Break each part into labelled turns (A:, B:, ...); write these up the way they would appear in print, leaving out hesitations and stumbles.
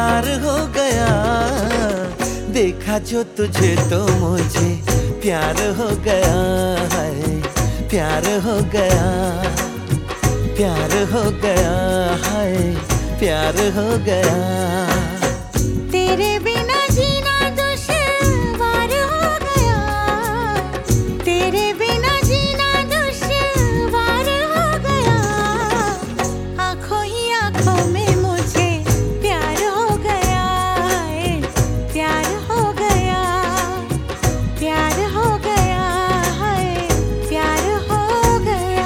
A: प्यार हो गया। देखा जो तुझे तो मुझे प्यार हो गया है, प्यार हो गया, प्यार हो गया है, प्यार हो गया।
B: तेरे बिना जीना दुश्वार हो गया, तेरे बिना जीना दुश्वार हो गया। आँखों ही आँखों में मुझे प्यार हो गया है, प्यार हो गया, प्यार हो गया है, प्यार हो गया।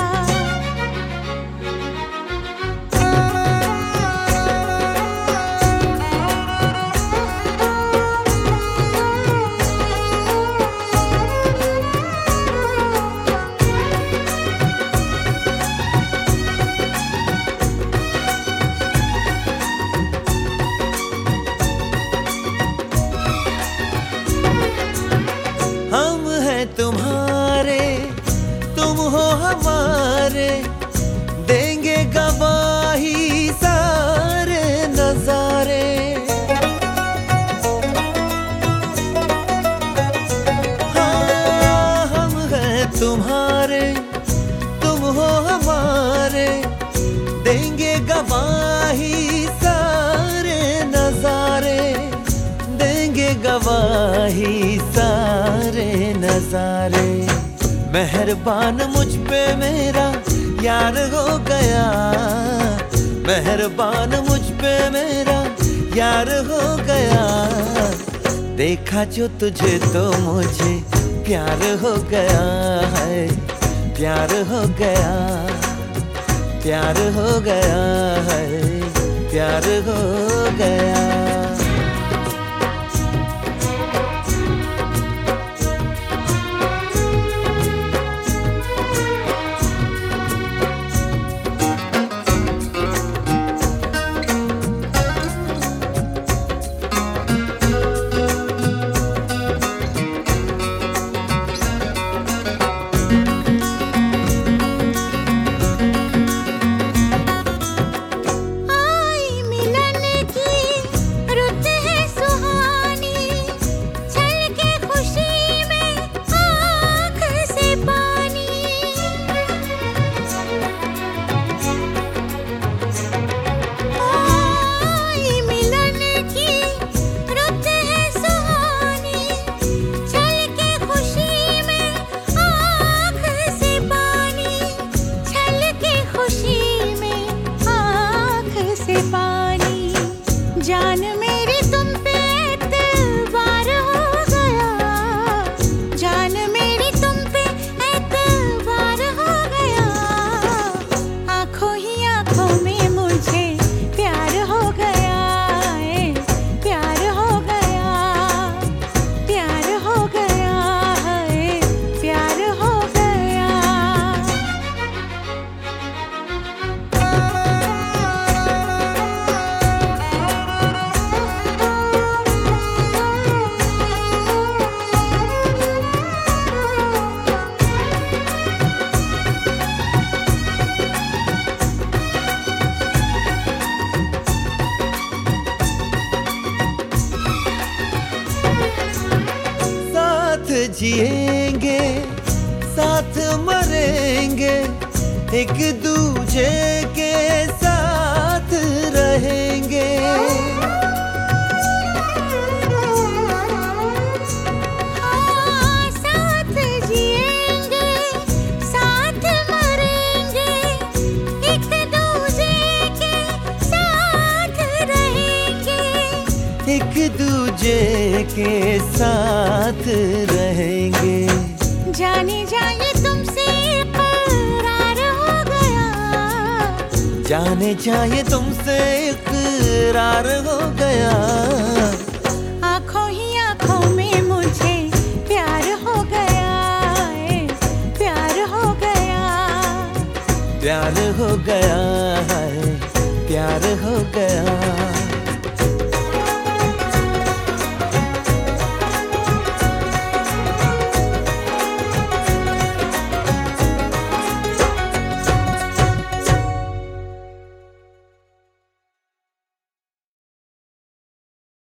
A: हम हैं तुम्हारे, तुम हो हमारे, देंगे गवाही सारे नजारे। हाँ, हम हैं तुम्हारे, तुम हो हमारे, देंगे गवाही सारे नजारे, देंगे गवाही सारे नजारे। मेहरबान मुझ पे मेरा यार हो गया, मेहरबान मुझ पे मेरा यार हो गया। देखा जो तुझे तो मुझे प्यार हो गया है, प्यार हो गया, प्यार हो गया है, प्यार हो गया।
B: जान मेरी तुम पे एतबार हो गया, जान मेरी तुम पे एतबार हो गया। आँखों ही आँखों में मुझे प्यार हो गया है, प्यार हो गया, प्यार हो गया है, प्यार हो गया।
A: साथ जिएंगे, साथ मरेंगे, एक दूजे के साथ रहेंगे।
B: हाँ, साथ जिएंगे, साथ मरेंगे, एक दूजे के साथ रहेंगे,
A: एक दूजे के साथ रहेंगे।
B: जाने जाए तुमसे इकरार हो गया,
A: जाने जाए तुमसे इकरार हो गया।
B: आँखों ही आँखों में मुझे प्यार हो गया है, प्यार हो गया,
A: प्यार हो गया